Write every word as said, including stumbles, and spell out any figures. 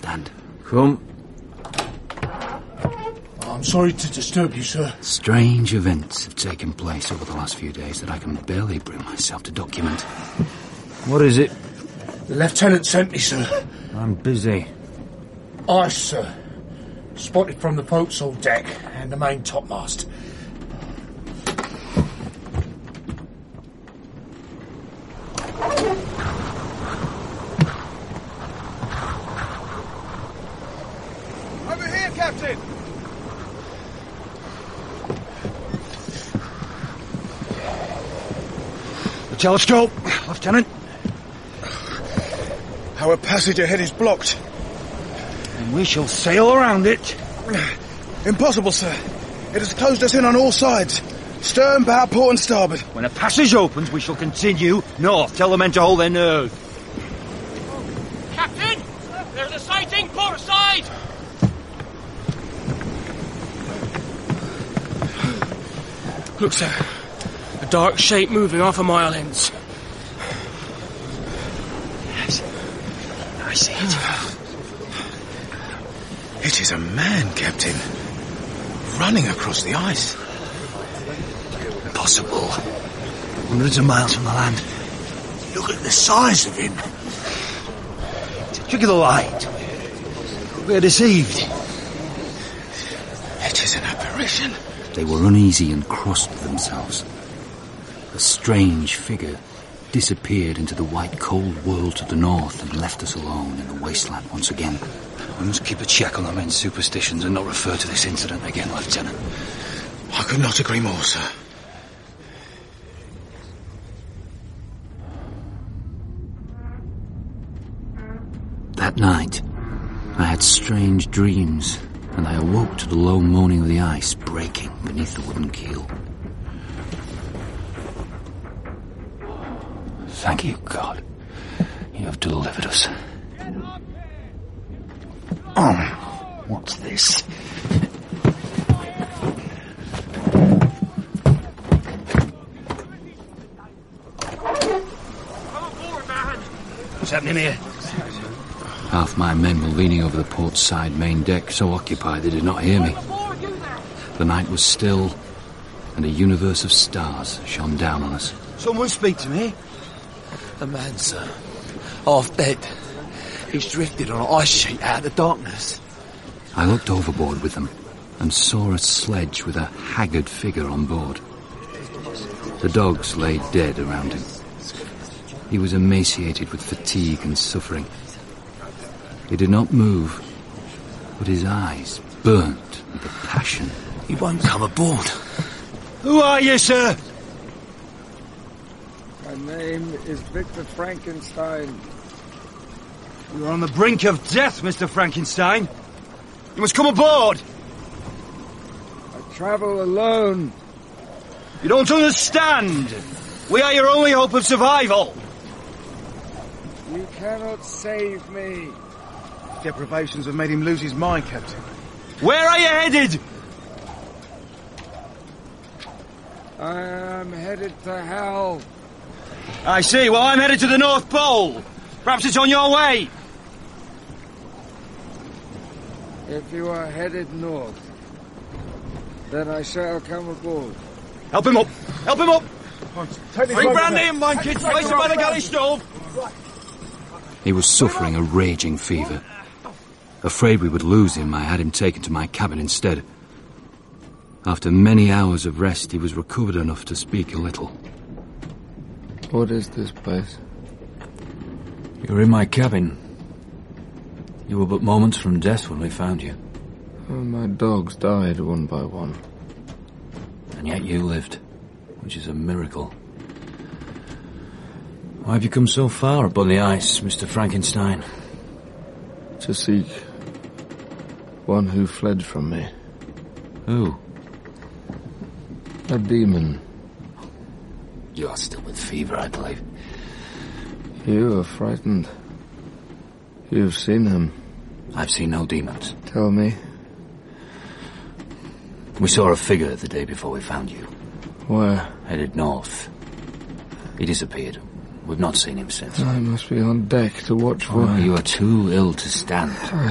Dad, come. I'm sorry to disturb you, sir. Strange events have taken place over the last few days that I can barely bring myself to document. What is it? The lieutenant sent me, sir. I'm busy. Ice, sir. Spotted from the forecastle deck and the main topmast. Over here, Captain! The telescope, Lieutenant. Our passage ahead is blocked. And we shall sail around it. Impossible, sir. It has closed us in on all sides. Stern, bow, port and starboard. When a passage opens, we shall continue north. Tell the men to hold their nerve. Captain! There's a sighting port side! Look, sir. A dark shape moving off a mile ends. Yes. I see it. It is a man, Captain. Running across the ice. Impossible. Hundreds of miles from the land. Look at the size of him. It's a trick of the light. We are deceived. It is an apparition. They were uneasy and crossed with themselves. A strange figure disappeared into the white, cold world to the north and left us alone in the wasteland once again. We must keep a check on the men's superstitions and not refer to this incident again, Lieutenant. I could not agree more, sir. That night, I had strange dreams, and I awoke to the low moaning of the ice breaking beneath the wooden keel. Thank you, God. You have delivered us. Oh, what's this? What's happening here? Half my men were leaning over the port side main deck, so occupied they did not hear me. The night was still, and a universe of stars shone down on us. Someone speak to me. The man, sir. Half dead. He's drifted on an ice sheet out of the darkness. I looked overboard with them and saw a sledge with a haggard figure on board. The dogs lay dead around him. He was emaciated with fatigue and suffering. He did not move, but his eyes burnt with a passion. He won't come aboard. Who are you, sir? My name is Victor Frankenstein. You are on the brink of death, Mister Frankenstein. You must come aboard. I travel alone. You don't understand. We are your only hope of survival. You cannot save me. Deprivations have made him lose his mind, Captain. Where are you headed? I am headed to hell. I see. Well, I'm headed to the North Pole. Perhaps it's on your way. If you are headed north, then I shall come aboard. Help him up. Help him up. Bring brandy in, man, kids. Place him by the galley stove. He was suffering a raging fever. Afraid we would lose him, I had him taken to my cabin instead. After many hours of rest, he was recovered enough to speak a little. What is this place? You're in my cabin. You were but moments from death when we found you. Oh, my dogs died one by one. And yet you lived, which is a miracle. Why have you come so far up on the ice, Mister Frankenstein? To seek one who fled from me. Who? A demon. You are still with fever, I believe. You are frightened. You've seen him. I've seen no demons. Tell me. We saw a figure the day before we found you. Where? Headed north. He disappeared. We've not seen him since. I must be on deck to watch for Oh, him. you are too ill to stand.